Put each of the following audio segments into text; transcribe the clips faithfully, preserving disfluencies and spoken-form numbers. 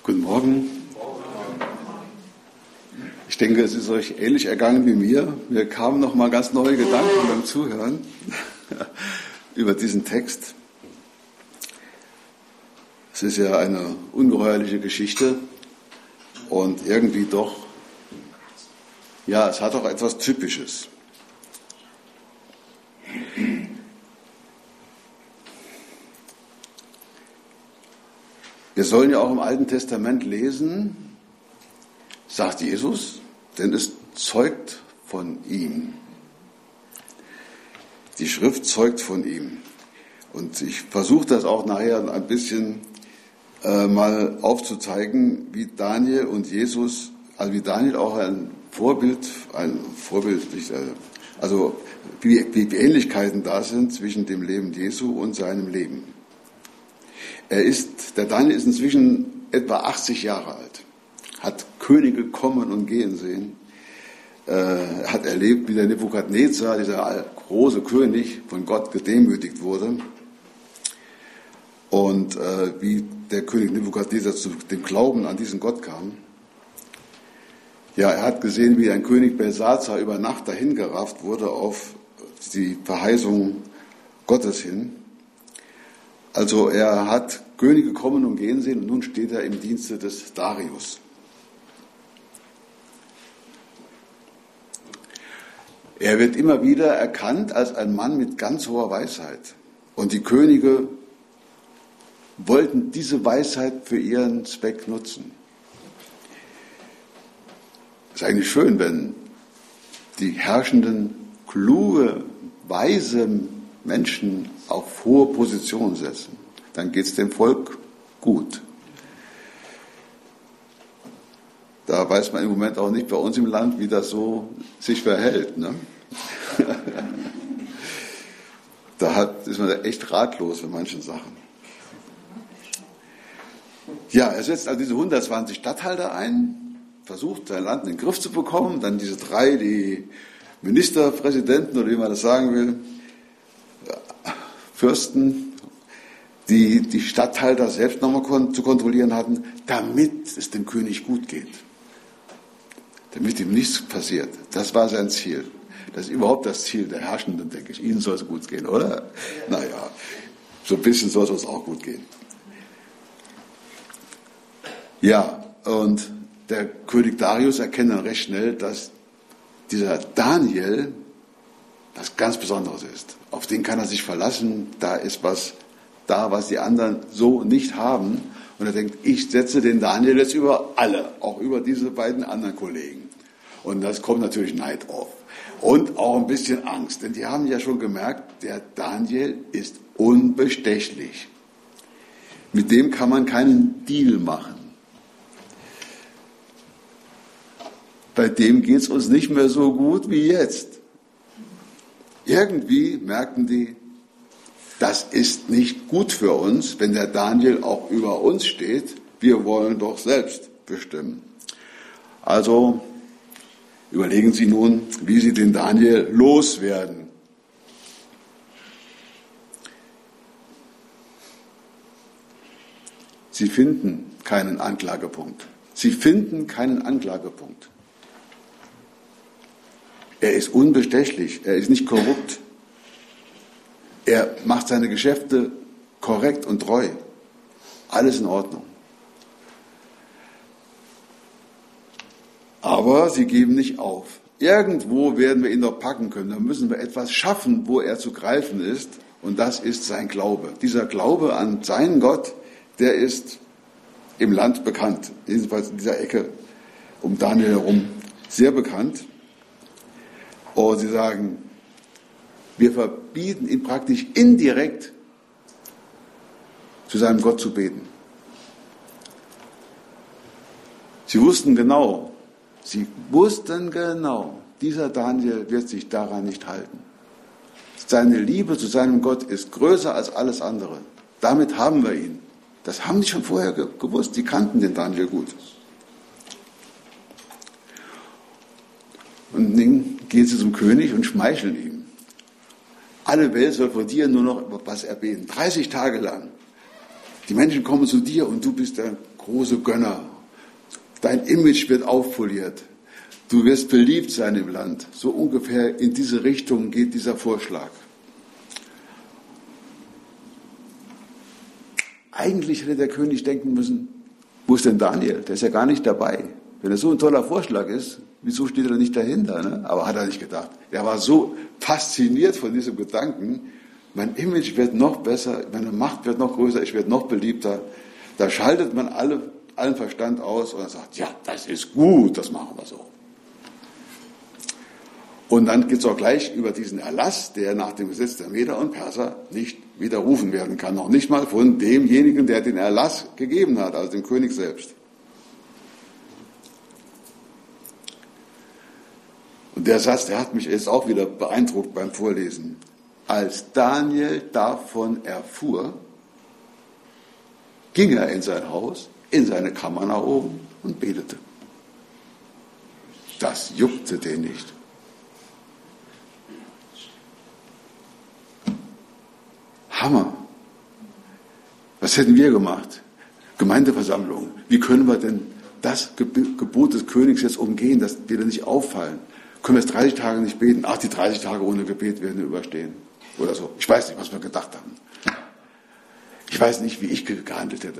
Guten Morgen. Ich denke, es ist euch ähnlich ergangen wie mir. Mir kamen noch mal ganz neue Gedanken beim Zuhören über diesen Text. Es ist ja eine ungeheuerliche Geschichte und irgendwie doch, ja, es hat auch etwas Typisches. Wir sollen ja auch im Alten Testament lesen, sagt Jesus, denn es zeugt von ihm. Die Schrift zeugt von ihm. Und ich versuche das auch nachher ein bisschen äh, mal aufzuzeigen, wie Daniel und Jesus, also wie Daniel auch ein Vorbild, ein Vorbild, nicht, äh, also wie, wie Ähnlichkeiten da sind zwischen dem Leben Jesu und seinem Leben. Er ist, der Daniel ist inzwischen etwa achtzig Jahre alt, hat Könige kommen und gehen sehen, äh, hat erlebt, wie der Nebukadnezar, dieser große König, von Gott gedemütigt wurde und äh, wie der König Nebukadnezar zu dem Glauben an diesen Gott kam. Ja, er hat gesehen, wie ein König Belsazar über Nacht dahingerafft wurde auf die Verheißung Gottes hin. Also er hat Könige kommen und gehen sehen und nun steht er im Dienste des Darius. Er wird immer wieder erkannt als ein Mann mit ganz hoher Weisheit. Und die Könige wollten diese Weisheit für ihren Zweck nutzen. Es ist eigentlich schön, wenn die Herrschenden kluge, weise Menschen auf hohe Positionen setzen. Dann geht es dem Volk gut. Da weiß man im Moment auch nicht bei uns im Land, wie das so sich verhält. Ne? Da hat, ist man echt ratlos für manche Sachen. Ja, er setzt also diese hundertzwanzig Statthalter ein, versucht sein Land in den Griff zu bekommen, dann diese drei, die Ministerpräsidenten oder wie man das sagen will, Fürsten, die die Statthalter selbst nochmal kon- zu kontrollieren hatten, damit es dem König gut geht. Damit ihm nichts passiert. Das war sein Ziel. Das ist überhaupt das Ziel der Herrschenden, denke ich. Ihnen soll es gut gehen, oder? Naja, so ein bisschen soll es uns auch gut gehen. Ja, und der König Darius erkennt dann recht schnell, dass dieser Daniel was ganz Besonderes ist. Auf den kann er sich verlassen. Da ist was da, was die anderen so nicht haben. Und er denkt, ich setze den Daniel jetzt über alle, auch über diese beiden anderen Kollegen. Und das kommt natürlich Neid auf. Und auch ein bisschen Angst. Denn die haben ja schon gemerkt, der Daniel ist unbestechlich. Mit dem kann man keinen Deal machen. Bei dem geht es uns nicht mehr so gut wie jetzt. Irgendwie merken die, das ist nicht gut für uns, wenn der Daniel auch über uns steht. Wir wollen doch selbst bestimmen. Also überlegen Sie nun, wie Sie den Daniel loswerden. Sie finden keinen Anklagepunkt. Sie finden keinen Anklagepunkt. Er ist unbestechlich, er ist nicht korrupt. Er macht seine Geschäfte korrekt und treu. Alles in Ordnung. Aber sie geben nicht auf. Irgendwo werden wir ihn doch packen können. Da müssen wir etwas schaffen, wo er zu greifen ist. Und das ist sein Glaube. Dieser Glaube an seinen Gott, der ist im Land bekannt. Jedenfalls in dieser Ecke um Daniel herum sehr bekannt. Und sie sagen, wir verbieten ihm praktisch indirekt zu seinem Gott zu beten. Sie wussten genau, sie wussten genau, dieser Daniel wird sich daran nicht halten. Seine Liebe zu seinem Gott ist größer als alles andere. Damit haben wir ihn. Das haben die schon vorher gewusst, die kannten den Daniel gut. Und dann gehen sie zum König und schmeicheln ihm. Alle Welt soll vor dir nur noch was erbeten. dreißig Tage lang. Die Menschen kommen zu dir und du bist der große Gönner. Dein Image wird aufpoliert. Du wirst beliebt sein im Land. So ungefähr in diese Richtung geht dieser Vorschlag. Eigentlich hätte der König denken müssen, wo ist denn Daniel? Der ist ja gar nicht dabei. Wenn es so ein toller Vorschlag ist, wieso steht er nicht dahinter? Ne? Aber hat er nicht gedacht. Er war so fasziniert von diesem Gedanken, mein Image wird noch besser, meine Macht wird noch größer, ich werde noch beliebter. Da schaltet man alle, allen Verstand aus und sagt, ja, das ist gut, das machen wir so. Und dann geht es auch gleich über diesen Erlass, der nach dem Gesetz der Meder und Perser nicht widerrufen werden kann. Noch nicht mal von demjenigen, der den Erlass gegeben hat, also dem König selbst. Und der Satz, der hat mich jetzt auch wieder beeindruckt beim Vorlesen. Als Daniel davon erfuhr, ging er in sein Haus, in seine Kammer nach oben und betete. Das juckte den nicht. Hammer. Was hätten wir gemacht? Gemeindeversammlung. Wie können wir denn das Gebot des Königs jetzt umgehen, dass wir da nicht auffallen? Können wir jetzt dreißig Tage nicht beten? Ach, die dreißig Tage ohne Gebet werden wir überstehen. Oder so. Ich weiß nicht, was wir gedacht haben. Ich weiß nicht, wie ich gehandelt hätte.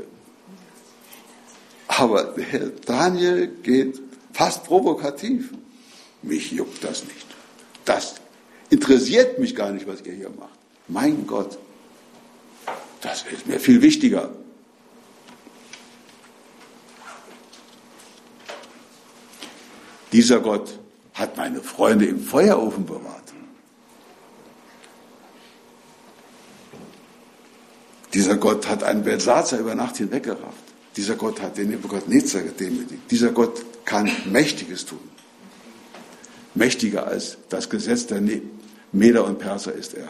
Aber der Daniel geht fast provokativ. Mich juckt das nicht. Das interessiert mich gar nicht, was ihr hier macht. Mein Gott, das ist mir viel wichtiger. Dieser Gott hat meine Freunde im Feuerofen bewahrt. Dieser Gott hat einen Belsazar über Nacht hinweggerafft. Dieser Gott hat den Nebukadnezar gedemütigt. Dieser Gott kann Mächtiges tun. Mächtiger als das Gesetz der Meder und Perser ist er.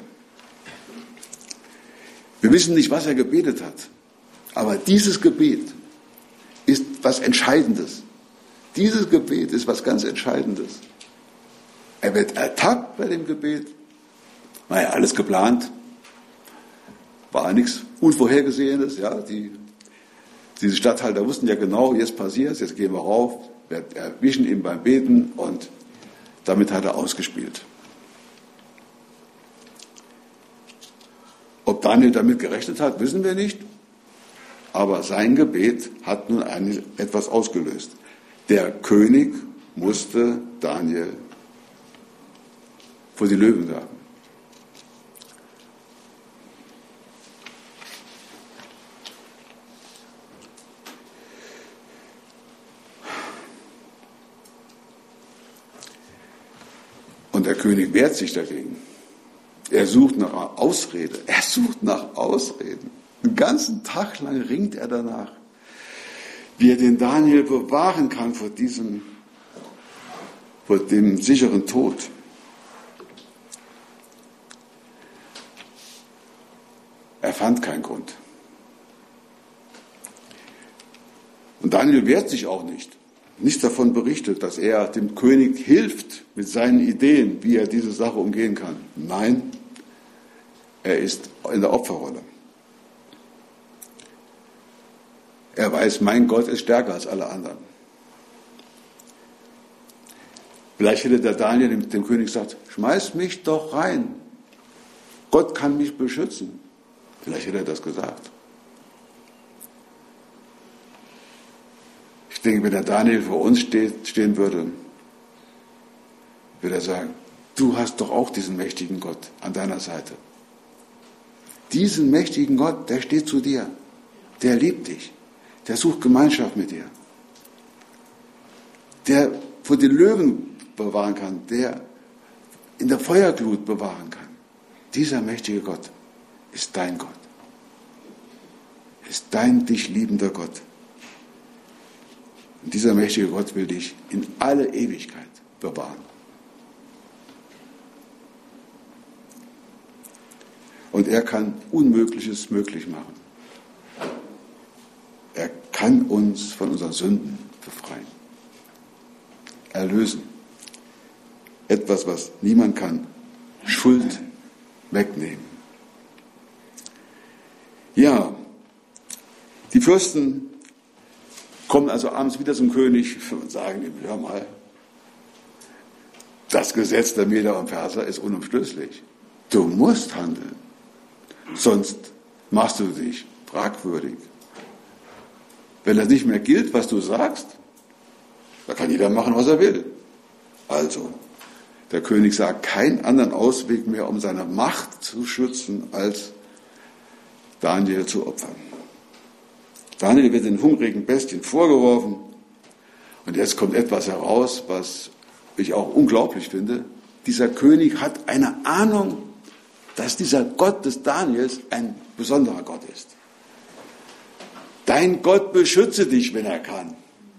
Wir wissen nicht, was er gebetet hat, aber dieses Gebet ist was Entscheidendes. Dieses Gebet ist was ganz Entscheidendes. Er wird ertappt bei dem Gebet. War ja alles geplant. War nichts Unvorhergesehenes. Ja, die, diese Statthalter wussten ja genau, jetzt passiert, jetzt gehen wir rauf, wir erwischen ihn beim Beten und damit hat er ausgespielt. Ob Daniel damit gerechnet hat, wissen wir nicht. Aber sein Gebet hat nun eine, etwas ausgelöst. Der König musste Daniel vor die Löwen werfen. Und der König wehrt sich dagegen. Er sucht nach Ausrede. Er sucht nach Ausreden. Den ganzen Tag lang ringt er danach, wie er den Daniel bewahren kann vor diesem, vor dem sicheren Tod. Er fand keinen Grund. Und Daniel wehrt sich auch nicht. Nichts davon berichtet, dass er dem König hilft mit seinen Ideen, wie er diese Sache umgehen kann. Nein, er ist in der Opferrolle. Er weiß, mein Gott ist stärker als alle anderen. Vielleicht hätte der Daniel dem, dem König gesagt, schmeiß mich doch rein. Gott kann mich beschützen. Vielleicht hätte er das gesagt. Ich denke, wenn der Daniel vor uns steht, stehen würde, würde er sagen, du hast doch auch diesen mächtigen Gott an deiner Seite. Diesen mächtigen Gott, der steht zu dir. Der liebt dich. Der sucht Gemeinschaft mit dir. Der vor den Löwen bewahren kann, der in der Feuerglut bewahren kann. Dieser mächtige Gott ist dein Gott. Ist dein dich liebender Gott. Und dieser mächtige Gott will dich in alle Ewigkeit bewahren. Und er kann Unmögliches möglich machen. Er kann uns von unseren Sünden befreien. Erlösen. Etwas, was niemand kann. Schuld wegnehmen. Ja, die Fürsten kommen also abends wieder zum König und sagen ihm, hör mal, das Gesetz der Meder und Perser ist unumstößlich. Du musst handeln, sonst machst du dich fragwürdig. Wenn das nicht mehr gilt, was du sagst, da kann jeder machen, was er will. Also, der König sah keinen anderen Ausweg mehr, um seine Macht zu schützen, als Daniel zu opfern. Daniel wird den hungrigen Bestien vorgeworfen und jetzt kommt etwas heraus, was ich auch unglaublich finde. Dieser König hat eine Ahnung, dass dieser Gott des Daniels ein besonderer Gott ist. Dein Gott beschütze dich, wenn er kann.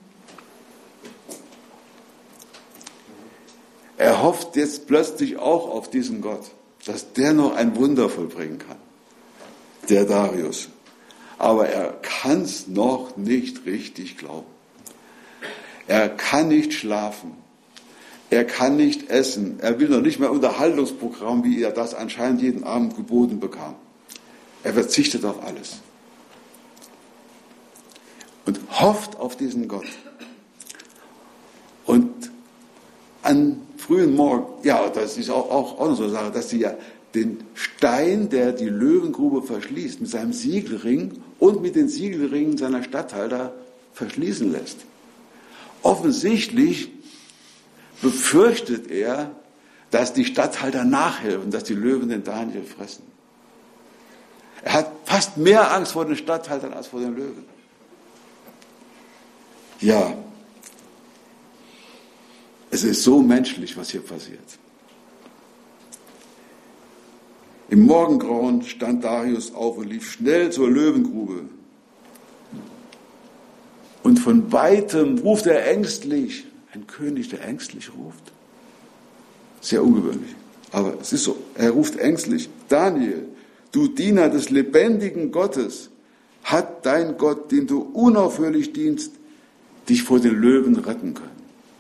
Er hofft jetzt plötzlich auch auf diesen Gott, dass der noch ein Wunder vollbringen kann, der Darius. Aber er kann es noch nicht richtig glauben. Er kann nicht schlafen. Er kann nicht essen. Er will noch nicht mehr Unterhaltungsprogramm, wie er das anscheinend jeden Abend geboten bekam. Er verzichtet auf alles. Und hofft auf diesen Gott. Und an frühen Morgen, ja, das ist auch, auch, auch noch so eine Sache, dass sie ja den Stein, der die Löwengrube verschließt, mit seinem Siegelring und mit den Siegelringen seiner Statthalter verschließen lässt. Offensichtlich befürchtet er, dass die Statthalter nachhelfen, dass die Löwen den Daniel fressen. Er hat fast mehr Angst vor den Statthaltern als vor den Löwen. Ja, es ist so menschlich, was hier passiert. Im Morgengrauen stand Darius auf und lief schnell zur Löwengrube. Und von weitem ruft er ängstlich. Ein König, der ängstlich ruft. Sehr ungewöhnlich. Aber es ist so, er ruft ängstlich. Daniel, du Diener des lebendigen Gottes, hat dein Gott, den du unaufhörlich dienst, dich vor den Löwen retten können?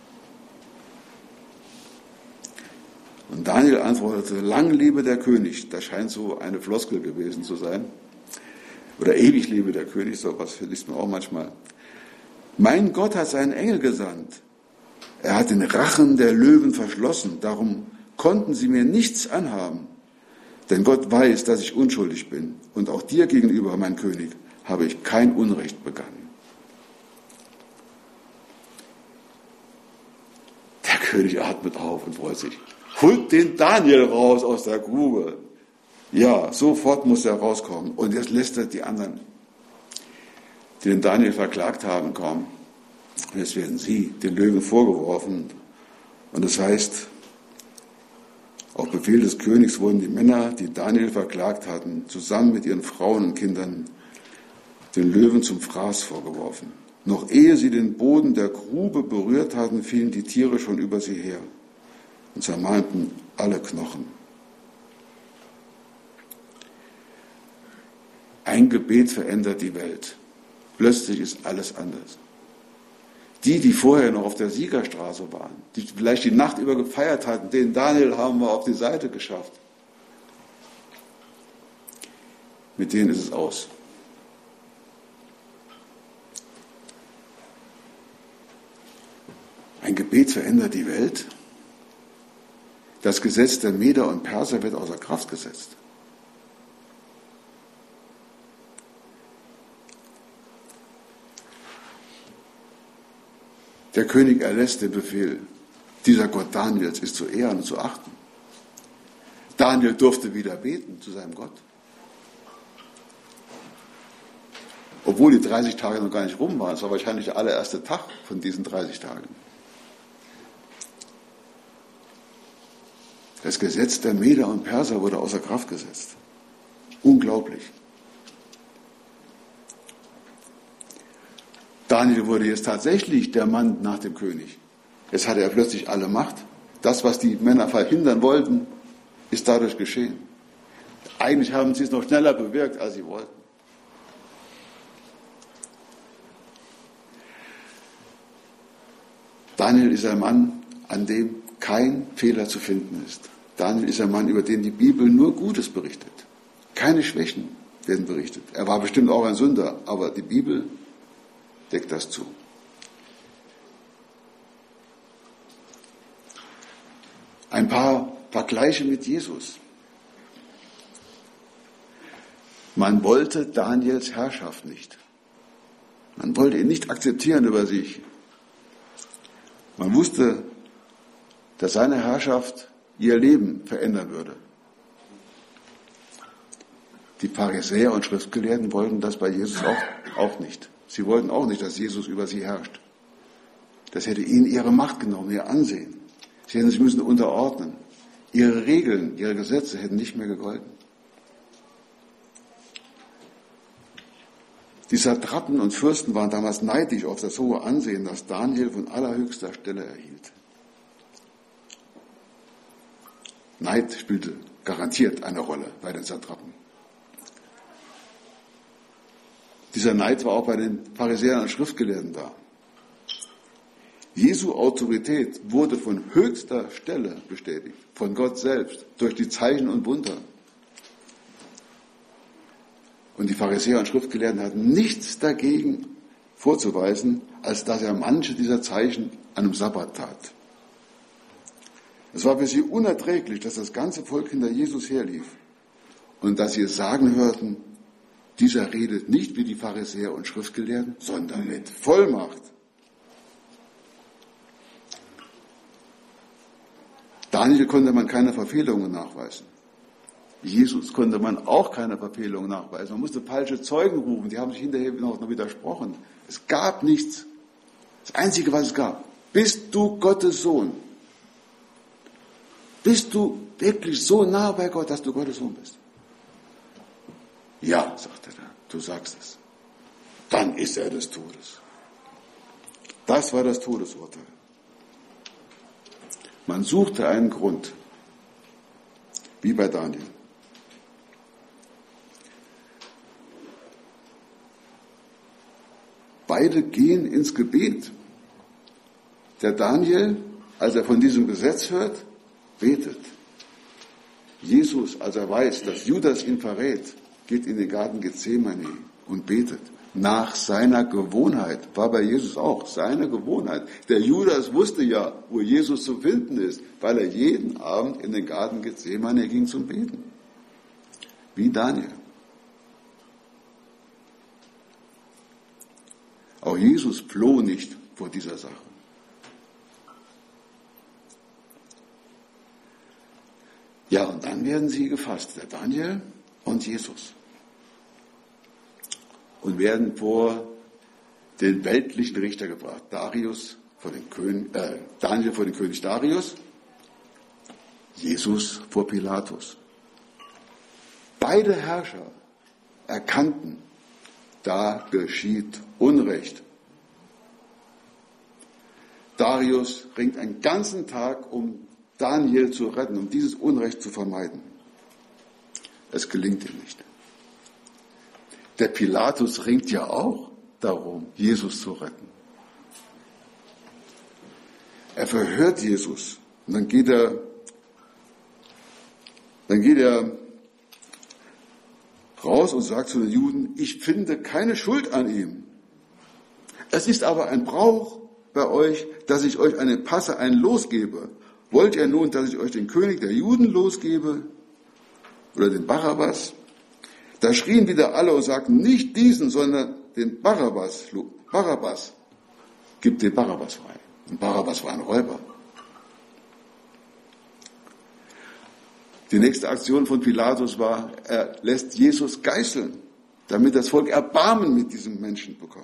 Und Daniel antwortete, lang lebe der König. Das scheint so eine Floskel gewesen zu sein. Oder ewig lebe der König, so was liest man auch manchmal. Mein Gott hat seinen Engel gesandt. Er hat den Rachen der Löwen verschlossen. Darum konnten sie mir nichts anhaben. Denn Gott weiß, dass ich unschuldig bin. Und auch dir gegenüber, mein König, habe ich kein Unrecht begangen. Der König atmet auf und freut sich. Holt den Daniel raus aus der Grube. Ja, sofort muss er rauskommen. Und jetzt lässt er die anderen, die den Daniel verklagt haben, kommen. Und jetzt werden sie den Löwen vorgeworfen. Und das heißt, auf Befehl des Königs wurden die Männer, die Daniel verklagt hatten, zusammen mit ihren Frauen und Kindern den Löwen zum Fraß vorgeworfen. Noch ehe sie den Boden der Grube berührt hatten, fielen die Tiere schon über sie her und zermalmten alle Knochen. Ein Gebet verändert die Welt. Plötzlich ist alles anders. Die, die vorher noch auf der Siegerstraße waren, die vielleicht die Nacht über gefeiert hatten, den Daniel haben wir auf die Seite geschafft. Mit denen ist es aus. Ein Gebet verändert die Welt. Das Gesetz der Meder und Perser wird außer Kraft gesetzt. Der König erlässt den Befehl, dieser Gott Daniels ist zu ehren und zu achten. Daniel durfte wieder beten zu seinem Gott. Obwohl die dreißig Tage noch gar nicht rum waren. Es war wahrscheinlich der allererste Tag von diesen dreißig Tagen. Das Gesetz der Meder und Perser wurde außer Kraft gesetzt. Unglaublich. Daniel wurde jetzt tatsächlich der Mann nach dem König. Jetzt hatte er plötzlich alle Macht. Das, was die Männer verhindern wollten, ist dadurch geschehen. Eigentlich haben sie es noch schneller bewirkt, als sie wollten. Daniel ist ein Mann, an dem kein Fehler zu finden ist. Daniel ist ein Mann, über den die Bibel nur Gutes berichtet. Keine Schwächen werden berichtet. Er war bestimmt auch ein Sünder, aber die Bibel deckt das zu. Ein paar Vergleiche mit Jesus. Man wollte Daniels Herrschaft nicht. Man wollte ihn nicht akzeptieren über sich. Man wusste, dass seine Herrschaft ihr Leben verändern würde. Die Pharisäer und Schriftgelehrten wollten das bei Jesus auch, auch nicht. Sie wollten auch nicht, dass Jesus über sie herrscht. Das hätte ihnen ihre Macht genommen, ihr Ansehen. Sie hätten sich müssen unterordnen. Ihre Regeln, ihre Gesetze hätten nicht mehr gegolten. Die Satrapen und Fürsten waren damals neidisch auf das hohe Ansehen, das Daniel von allerhöchster Stelle erhielt. Neid spielte garantiert eine Rolle bei den Satrapen. Dieser Neid war auch bei den Pharisäern und Schriftgelehrten da. Jesu Autorität wurde von höchster Stelle bestätigt, von Gott selbst, durch die Zeichen und Wunder. Und die Pharisäer und Schriftgelehrten hatten nichts dagegen vorzuweisen, als dass er manche dieser Zeichen an einem Sabbat tat. Es war für sie unerträglich, dass das ganze Volk hinter Jesus herlief und dass sie es sagen hörten, dieser redet nicht wie die Pharisäer und Schriftgelehrten, sondern mit Vollmacht. Daniel konnte man keine Verfehlungen nachweisen. Jesus konnte man auch keine Verfehlungen nachweisen. Man musste falsche Zeugen rufen, die haben sich hinterher noch widersprochen. Es gab nichts. Das Einzige, was es gab, bist du Gottes Sohn? Bist du wirklich so nah bei Gott, dass du Gottes Sohn bist? Ja, sagte er, du sagst es. Dann ist er des Todes. Das war das Todesurteil. Man suchte einen Grund, wie bei Daniel. Beide gehen ins Gebet. Der Daniel, als er von diesem Gesetz hört, betet. Jesus, als er weiß, dass Judas ihn verrät, geht in den Garten Gethsemane und betet. Nach seiner Gewohnheit, war bei Jesus auch, seine Gewohnheit. Der Judas wusste ja, wo Jesus zu finden ist, weil er jeden Abend in den Garten Gethsemane ging zum Beten. Wie Daniel. Auch Jesus floh nicht vor dieser Sache. Ja, und dann werden sie gefasst, der Daniel und Jesus. Und werden vor den weltlichen Richter gebracht. Darius vor den König, äh, Daniel vor den König Darius, Jesus vor Pilatus. Beide Herrscher erkannten, da geschieht Unrecht. Darius ringt einen ganzen Tag, um Daniel zu retten, um dieses Unrecht zu vermeiden. Es gelingt ihm nicht. Der Pilatus ringt ja auch darum, Jesus zu retten. Er verhört Jesus und dann geht er, dann geht er raus und sagt zu den Juden, ich finde keine Schuld an ihm. Es ist aber ein Brauch bei euch, dass ich euch einen Passer, einen losgebe. Wollt ihr nun, dass ich euch den König der Juden losgebe oder den Barabbas? Da schrien wieder alle und sagten, nicht diesen, sondern den Barabbas. Barabbas, gibt den Barabbas frei. Und Barabbas war ein Räuber. Die nächste Aktion von Pilatus war, er lässt Jesus geißeln, damit das Volk Erbarmen mit diesem Menschen bekommt.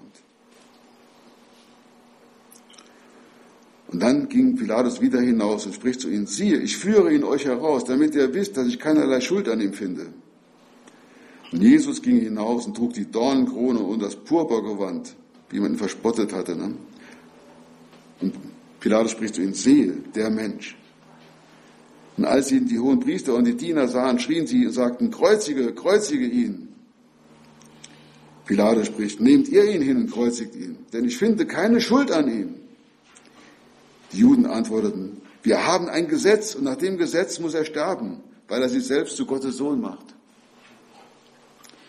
Und dann ging Pilatus wieder hinaus und spricht zu ihnen, siehe, ich führe ihn euch heraus, damit ihr wisst, dass ich keinerlei Schuld an ihm finde. Und Jesus ging hinaus und trug die Dornenkrone und das Purpurgewand, wie man ihn verspottet hatte. Ne? Und Pilatus spricht zu ihnen, sehe, der Mensch. Und als ihn die hohen Priester und die Diener sahen, schrien sie und sagten, kreuzige, kreuzige ihn. Pilatus spricht, nehmt ihr ihn hin und kreuzigt ihn, denn ich finde keine Schuld an ihm. Die Juden antworteten, wir haben ein Gesetz und nach dem Gesetz muss er sterben, weil er sich selbst zu Gottes Sohn macht.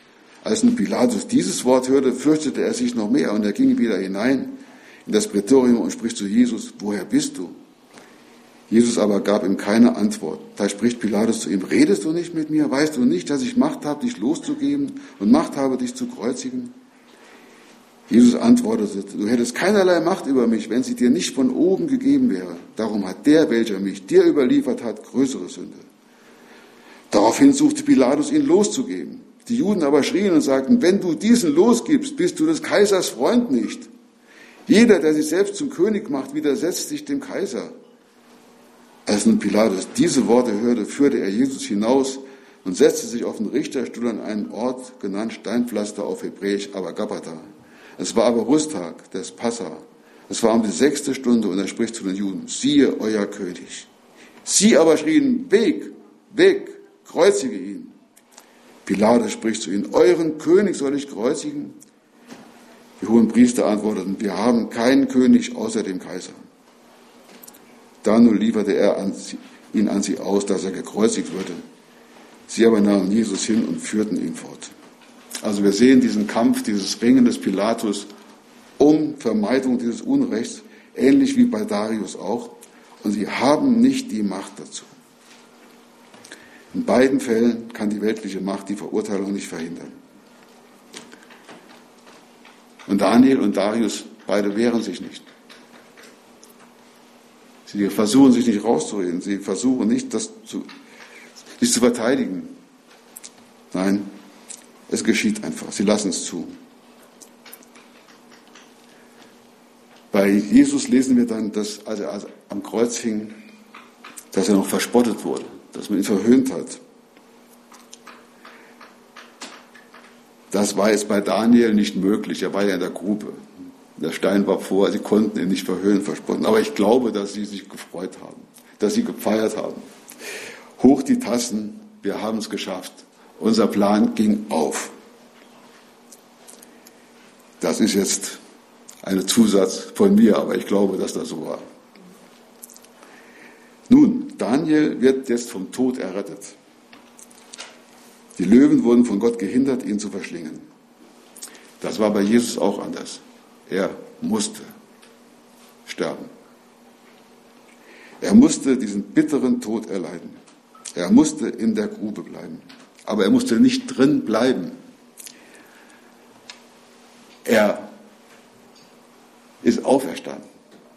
Als nun Pilatus dieses Wort hörte, fürchtete er sich noch mehr und er ging wieder hinein in das Prätorium und spricht zu Jesus: Woher bist du? Jesus aber gab ihm keine Antwort. Da spricht Pilatus zu ihm: Redest du nicht mit mir? Weißt du nicht, dass ich Macht habe, dich loszugeben und Macht habe, dich zu kreuzigen? Jesus antwortete: Du hättest keinerlei Macht über mich, wenn sie dir nicht von oben gegeben wäre. Darum hat der, welcher mich dir überliefert hat, größere Sünde. Daraufhin suchte Pilatus, ihn loszugeben. Die Juden aber schrien und sagten: Wenn du diesen losgibst, bist du des Kaisers Freund nicht. Jeder, der sich selbst zum König macht, widersetzt sich dem Kaiser. Als nun Pilatus diese Worte hörte, führte er Jesus hinaus und setzte sich auf den Richterstuhl an einen Ort, genannt Steinpflaster auf Hebräisch, aber Gabbatha. Es war aber Rüsttag des Passa. Es war um die sechste Stunde und er spricht zu den Juden: Siehe, euer König. Sie aber schrien: Weg, weg, kreuzige ihn. Pilatus spricht zu ihnen: Euren König soll ich kreuzigen? Die hohen Priester antworteten: Wir haben keinen König außer dem Kaiser. Da nun lieferte er an sie, ihn an sie aus, dass er gekreuzigt würde. Sie aber nahmen Jesus hin und führten ihn fort. Also wir sehen diesen Kampf, dieses Ringen des Pilatus um Vermeidung dieses Unrechts, ähnlich wie bei Darius auch. Und sie haben nicht die Macht dazu. In beiden Fällen kann die weltliche Macht die Verurteilung nicht verhindern. Und Daniel und Darius, beide wehren sich nicht. Sie versuchen sich nicht rauszureden, sie versuchen nicht, das zu, sich zu verteidigen. Nein, es geschieht einfach, sie lassen es zu. Bei Jesus lesen wir dann, dass als er also am Kreuz hing, dass er noch verspottet wurde, dass man ihn verhöhnt hat. Das war jetzt bei Daniel nicht möglich, er war ja in der Grube. Der Stein war vor, sie konnten ihn nicht verhöhnen, verspotten. Aber ich glaube, dass sie sich gefreut haben, dass sie gefeiert haben. Hoch die Tassen, wir haben es geschafft. Unser Plan ging auf. Das ist jetzt ein Zusatz von mir, aber ich glaube, dass das so war. Nun, Daniel wird jetzt vom Tod errettet. Die Löwen wurden von Gott gehindert, ihn zu verschlingen. Das war bei Jesus auch anders. Er musste sterben. Er musste diesen bitteren Tod erleiden. Er musste in der Grube bleiben. Aber er musste nicht drin bleiben. Er ist auferstanden.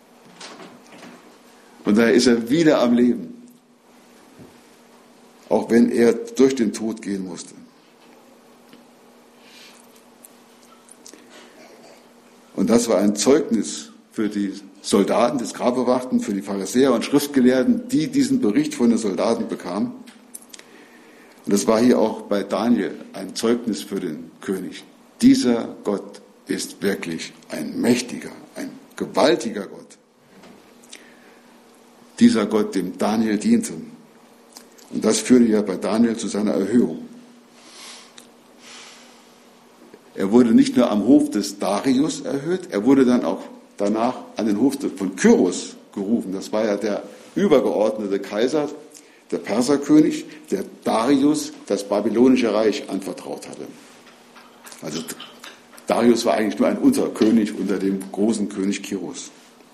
Und daher ist er wieder am Leben. Auch wenn er durch den Tod gehen musste. Und das war ein Zeugnis für die Soldaten des Grabbewachten, für die Pharisäer und Schriftgelehrten, die diesen Bericht von den Soldaten bekamen. Und das war hier auch bei Daniel ein Zeugnis für den König. Dieser Gott ist wirklich ein mächtiger, ein gewaltiger Gott. Dieser Gott, dem Daniel diente. Und das führte ja bei Daniel zu seiner Erhöhung. Er wurde nicht nur am Hof des Darius erhöht, er wurde dann auch danach an den Hof von Kyros gerufen. Das war ja der übergeordnete Kaiser, der Perserkönig, der Darius das babylonische Reich anvertraut hatte. Also Darius war eigentlich nur ein Unterkönig unter dem großen König Kyros.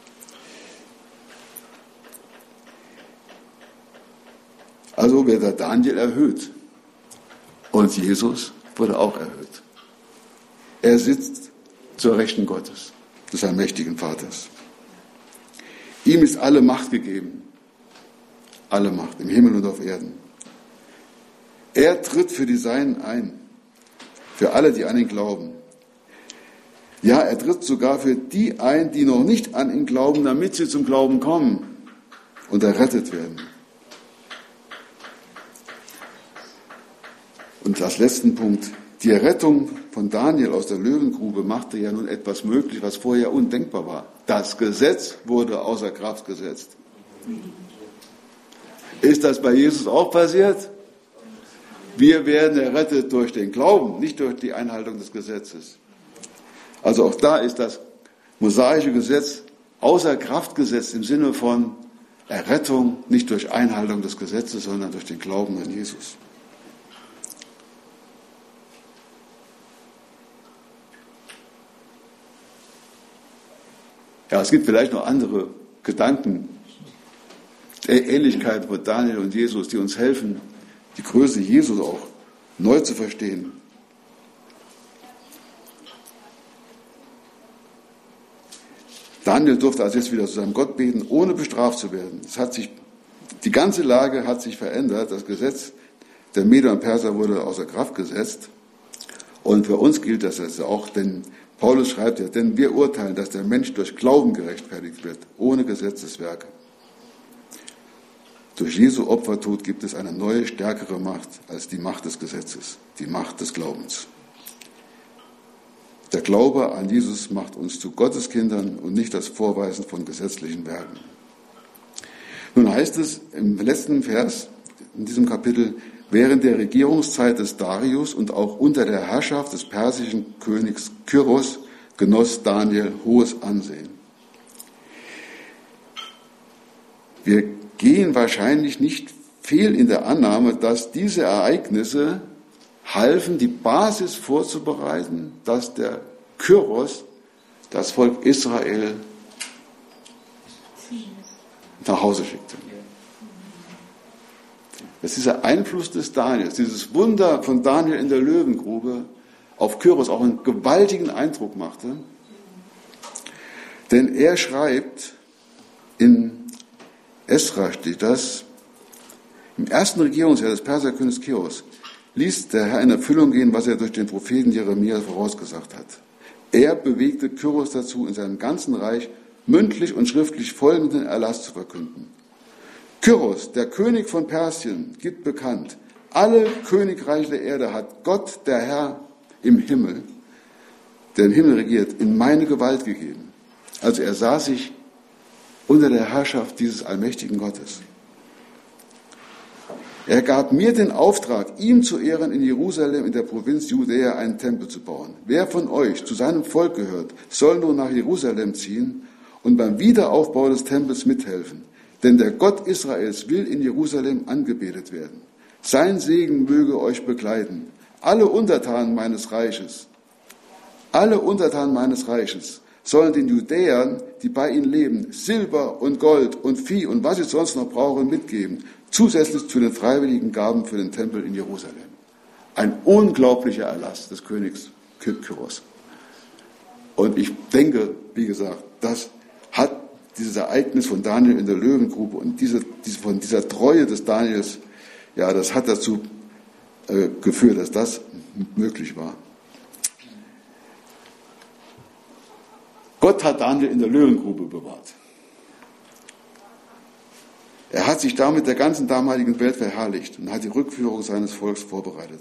Also wird der Daniel erhöht und Jesus wurde auch erhöht. Er sitzt zur Rechten Gottes, des allmächtigen Vaters. Ihm ist alle Macht gegeben, alle Macht im Himmel und auf Erden. Er tritt für die Seinen ein, für alle, die an ihn glauben. Ja, er tritt sogar für die ein, die noch nicht an ihn glauben, damit sie zum Glauben kommen und errettet werden. Und als letzten Punkt, die Errettung von Daniel aus der Löwengrube machte ja nun etwas möglich, was vorher undenkbar war. Das Gesetz wurde außer Kraft gesetzt. Ist das bei Jesus auch passiert? Wir werden errettet durch den Glauben, nicht durch die Einhaltung des Gesetzes. Also auch da ist das mosaische Gesetz außer Kraft gesetzt im Sinne von Errettung, nicht durch Einhaltung des Gesetzes, sondern durch den Glauben an Jesus. Ja, es gibt vielleicht noch andere Gedanken, Ähnlichkeiten von Daniel und Jesus, die uns helfen, die Größe Jesus auch neu zu verstehen. Daniel durfte also jetzt wieder zu seinem Gott beten, ohne bestraft zu werden. Es hat sich, die ganze Lage hat sich verändert. Das Gesetz der Meder und Perser wurde außer Kraft gesetzt. Und für uns gilt das jetzt auch, denn Paulus schreibt ja, denn wir urteilen, dass der Mensch durch Glauben gerechtfertigt wird, ohne Gesetzeswerke. Durch Jesu Opfertod gibt es eine neue, stärkere Macht als die Macht des Gesetzes, die Macht des Glaubens. Der Glaube an Jesus macht uns zu Gotteskindern und nicht das Vorweisen von gesetzlichen Werken. Nun heißt es im letzten Vers in diesem Kapitel, während der Regierungszeit des Darius und auch unter der Herrschaft des persischen Königs Kyros genoss Daniel hohes Ansehen. Wir gehen wahrscheinlich nicht fehl in der Annahme, dass diese Ereignisse halfen, die Basis vorzubereiten, dass der Kyros das Volk Israel nach Hause schickte. Dass dieser Einfluss des Daniels, dieses Wunder von Daniel in der Löwengrube auf Kyros auch einen gewaltigen Eindruck machte. Denn er schreibt, in Esra steht das, im ersten Regierungsjahr des Perserkönigs Kyros ließ der Herr in Erfüllung gehen, was er durch den Propheten Jeremia vorausgesagt hat. Er bewegte Kyros dazu, in seinem ganzen Reich mündlich und schriftlich folgenden Erlass zu verkünden. Kyros, der König von Persien, gibt bekannt, alle Königreiche der Erde hat Gott, der Herr im Himmel, der im Himmel regiert, in meine Gewalt gegeben. Also er sah sich unter der Herrschaft dieses allmächtigen Gottes. Er gab mir den Auftrag, ihm zu Ehren in Jerusalem in der Provinz Judäa einen Tempel zu bauen. Wer von euch zu seinem Volk gehört, soll nun nach Jerusalem ziehen und beim Wiederaufbau des Tempels mithelfen. Denn der Gott Israels will in Jerusalem angebetet werden. Sein Segen möge euch begleiten. Alle Untertanen meines Reiches, alle Untertanen meines Reiches sollen den Judäern, die bei ihnen leben, Silber und Gold und Vieh und was sie sonst noch brauchen, mitgeben. Zusätzlich zu den freiwilligen Gaben für den Tempel in Jerusalem. Ein unglaublicher Erlass des Königs Kyros. Und ich denke, wie gesagt, das hat dieses Ereignis von Daniel in der Löwengrube und diese, diese, von dieser Treue des Daniels, ja, das hat dazu äh, geführt, dass das möglich war. Gott hat Daniel in der Löwengrube bewahrt. Er hat sich damit der ganzen damaligen Welt verherrlicht und hat die Rückführung seines Volks vorbereitet.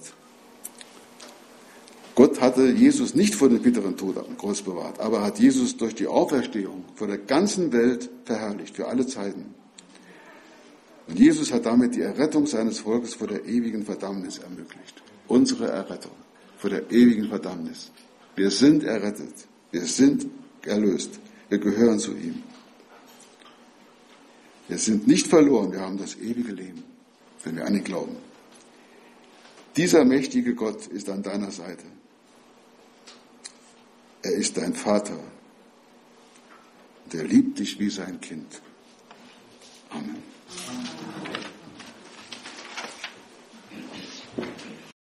Gott hatte Jesus nicht vor dem bitteren Tod am Kreuz bewahrt, aber hat Jesus durch die Auferstehung vor der ganzen Welt verherrlicht, für alle Zeiten. Und Jesus hat damit die Errettung seines Volkes vor der ewigen Verdammnis ermöglicht. Unsere Errettung vor der ewigen Verdammnis. Wir sind errettet. Wir sind erlöst. Wir gehören zu ihm. Wir sind nicht verloren, wir haben das ewige Leben, wenn wir an ihn glauben. Dieser mächtige Gott ist an deiner Seite. Er ist dein Vater. Und er liebt dich wie sein Kind. Amen.